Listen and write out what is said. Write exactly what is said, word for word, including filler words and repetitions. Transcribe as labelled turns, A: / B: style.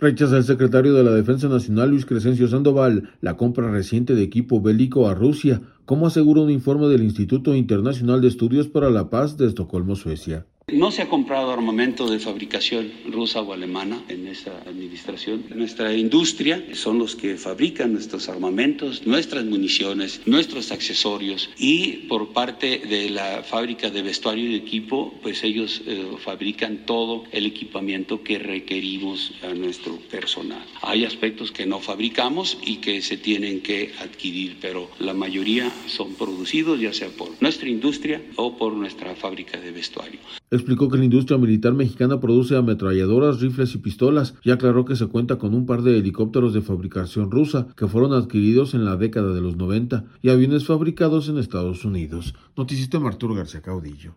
A: Rechaza el secretario de la Defensa Nacional, Luis Crescencio Sandoval, la compra reciente de equipo bélico a Rusia, como asegura un informe del Instituto Internacional de Estudios para la Paz de Estocolmo, Suecia.
B: No se ha comprado armamento de fabricación rusa o alemana en esta administración. Nuestra industria son los que fabrican nuestros armamentos, nuestras municiones, nuestros accesorios, y por parte de la fábrica de vestuario y equipo, pues ellos eh, fabrican todo el equipamiento que requerimos a nuestro personal. Hay aspectos que no fabricamos y que se tienen que adquirir, pero la mayoría son producidos ya sea por nuestra industria o por nuestra fábrica de vestuario.
A: Explicó que la industria militar mexicana produce ametralladoras, rifles y pistolas, y aclaró que se cuenta con un par de helicópteros de fabricación rusa que fueron adquiridos en la década de los noventa y aviones fabricados en Estados Unidos. Noticista Arturo García Caudillo.